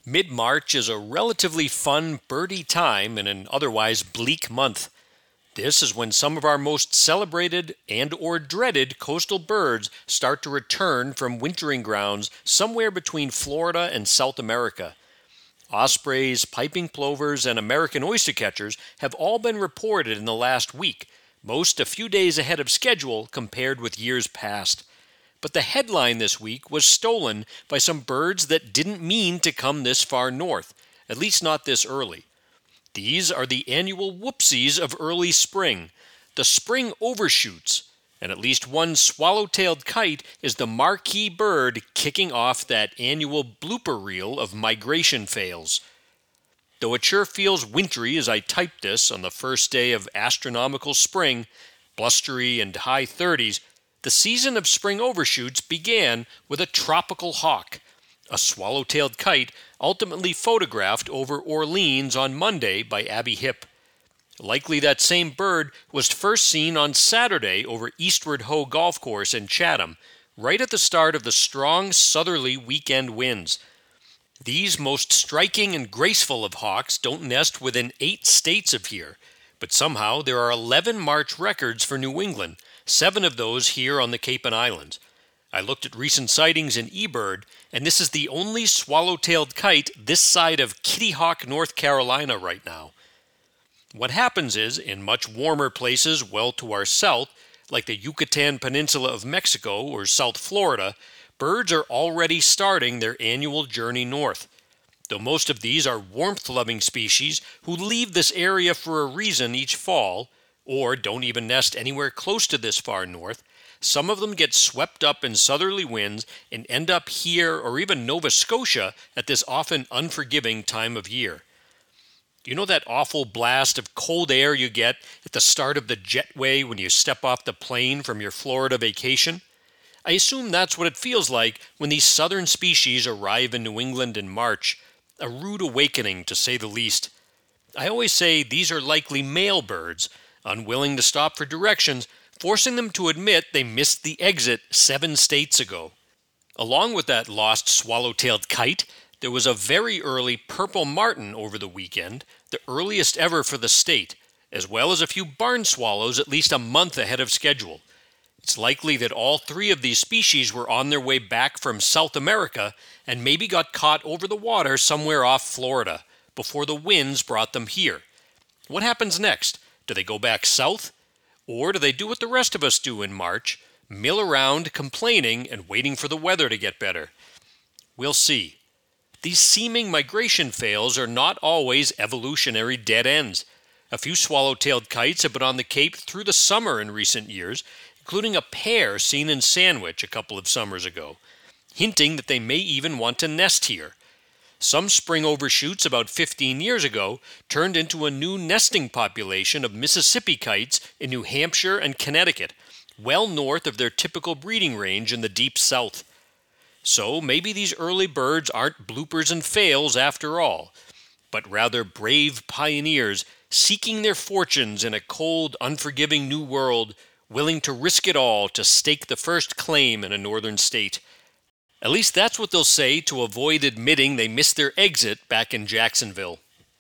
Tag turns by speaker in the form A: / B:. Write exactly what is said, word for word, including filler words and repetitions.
A: Mid-March is a relatively fun, birdy time in an otherwise bleak month. This is when some of our most celebrated and or dreaded coastal birds start to return from wintering grounds somewhere between Florida and South America. Ospreys, piping plovers, and American oystercatchers have all been reported in the last week, most a few days ahead of schedule compared with years past. But the headline this week was stolen by some birds that didn't mean to come this far north, at least not this early. These are the annual whoopsies of early spring, the spring overshoots, and at least one swallow-tailed kite is the marquee bird kicking off that annual blooper reel of migration fails. Though it sure feels wintry as I type this on the first day of astronomical spring, blustery and high thirties, the season of spring overshoots began with a tropical hawk, a swallow-tailed kite ultimately photographed over Orleans on Monday by Abby Hipp. Likely that same bird was first seen on Saturday over Eastward Ho Golf Course in Chatham, right at the start of the strong southerly weekend winds. These most striking and graceful of hawks don't nest within eight states of here, but somehow there are eleven March records for New England, seven of those here on the Cape and Islands. I looked at recent sightings in eBird, and this is the only swallow-tailed kite this side of Kitty Hawk, North Carolina right now. What happens is, in much warmer places well to our south, like the Yucatan Peninsula of Mexico or South Florida, birds are already starting their annual journey north. Though most of these are warmth-loving species who leave this area for a reason each fall, or don't even nest anywhere close to this far north, some of them get swept up in southerly winds and end up here or even Nova Scotia at this often unforgiving time of year. You know that awful blast of cold air you get at the start of the jetway when you step off the plane from your Florida vacation? I assume that's what it feels like when these southern species arrive in New England in March, a rude awakening to say the least. I always say these are likely male birds, unwilling to stop for directions, forcing them to admit they missed the exit seven states ago. Along with that lost swallow-tailed kite, there was a very early purple martin over the weekend, the earliest ever for the state, as well as a few barn swallows at least a month ahead of schedule. It's likely that all three of these species were on their way back from South America and maybe got caught over the water somewhere off Florida before the winds brought them here. What happens next? Do they go back south? Or do they do what the rest of us do in March, mill around complaining and waiting for the weather to get better? We'll see. These seeming migration fails are not always evolutionary dead ends. A few swallow-tailed kites have been on the Cape through the summer in recent years, including a pair seen in Sandwich a couple of summers ago, hinting that they may even want to nest here. Some spring overshoots about fifteen years ago turned into a new nesting population of Mississippi kites in New Hampshire and Connecticut, well north of their typical breeding range in the deep south. So maybe these early birds aren't bloopers and fails after all, but rather brave pioneers seeking their fortunes in a cold, unforgiving new world, willing to risk it all to stake the first claim in a northern state. At least that's what they'll say to avoid admitting they missed their exit back in Jacksonville.